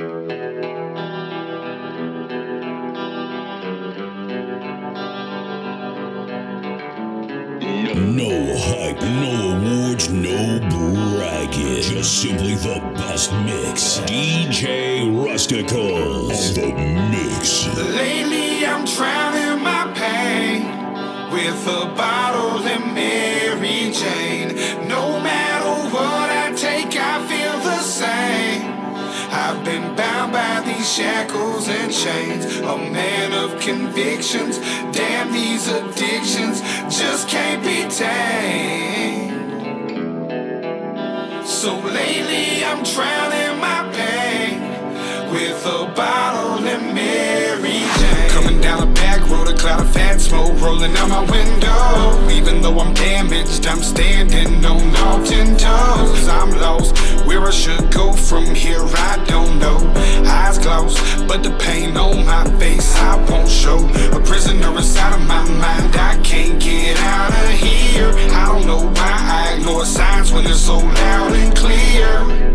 No hype, no awards, no bragging. Just simply the best mix. DJ Rusticles. The mix. Lately I'm drowning my pain with a bottle and Mary Jane. No matter what I take, I feel the same. I've been bound by these shackles and chains, a man of convictions. Damn, these addictions just can't be tamed. So lately I'm drowning my pain with a bottle and Mary Jane. Coming down a back road, a cloud of fat smoke rolling out my window. Even though I'm damaged, I'm standing on all 10 toes. 'Cause I'm lost, where I should go from here, I don't know. Eyes closed, but the pain on my face I won't show. A prisoner inside of my mind, I can't get out of here. I don't know why I ignore signs when they're so loud and clear.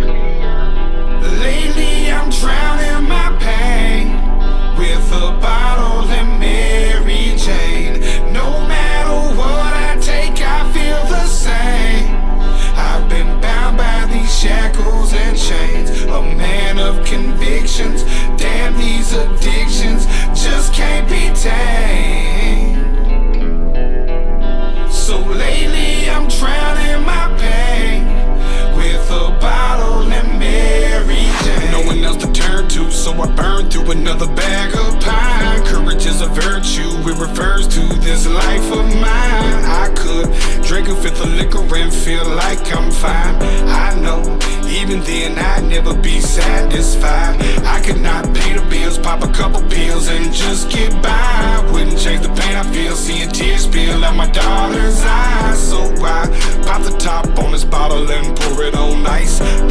Lately I'm drowning my pain with a bottle and Mary Jane. No matter what I take, I feel the same. I've been bound by these shackles and chains, a man of convictions. Damn, these addictions just can't be tamed. So lately I'm drowning my pain with a bottle and Mary Jane. No one else to turn to, so I burn through another bag of pine. Courage is a virtue, it refers to this life of mine. I could drink a fifth of liquor and feel like I'm fine. I know, even then I'd never be satisfied. I could not pay the bills, pop a couple pills and just get by. Wouldn't change the pain I feel, seeing tears spill out my daughter's eyes. So I pop the top on this bottle and pour it on ice.